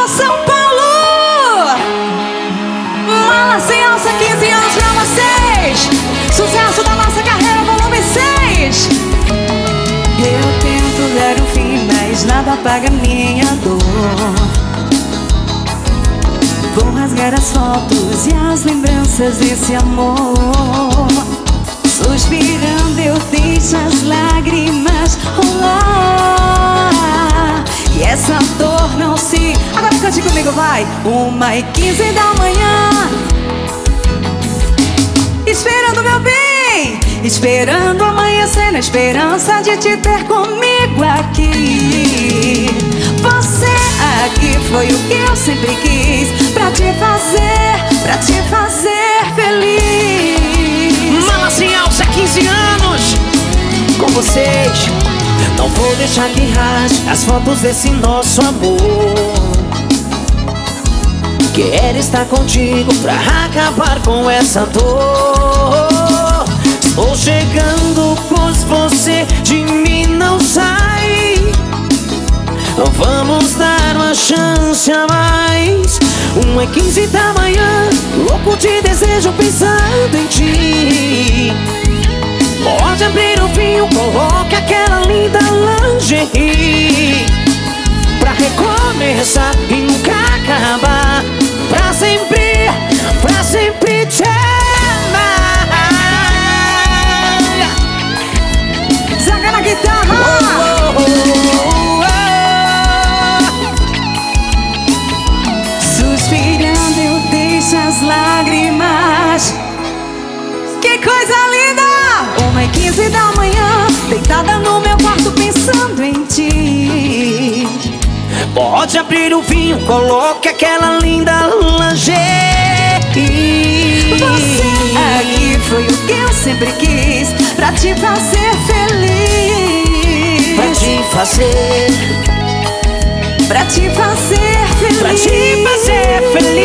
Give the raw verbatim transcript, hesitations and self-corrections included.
Alô, São Paulo! Mala sem alça, quinze anos pra vocês. Sucesso da nossa carreira, volume seis. Eu tento dar um fim, mas nada apaga minha dor. Vou rasgar as fotos e as lembranças desse amor. Suspirando eu deixo as lágrimas rolar. E essa dor não se... Agora cante comigo, vai! Uma e quinze da manhã, esperando meu bem, esperando amanhecer, na esperança de te ter comigo aqui. Você aqui foi o que eu sempre quis, pra te fazer, pra te fazer feliz. Mala sem alça, quinze anos com vocês. Não vou deixar que rasgue as fotos desse nosso amor. Quero estar contigo pra acabar com essa dor. Estou chegando, pois você de mim não sai. Vamos dar uma chance a mais. Uma e quinze da manhã, louco de desejo pensando em ti. Pode abrir o vinho, coloque aquela linda lingerie, pra recomeçar e nunca acabar. Pra sempre, pra sempre te amar. Zaga na guitarra! Oh, oh, oh, oh. Suspirando eu deixo as lágrimas. Que coisa linda! Uma e quinze da manhã, deitada no meu quarto pensando em ti. Pode abrir o vinho, coloque aquela linda lingerie. Você aqui foi o que eu sempre quis, pra te fazer feliz. Pra te fazer, Pra te fazer feliz. pra te fazer feliz.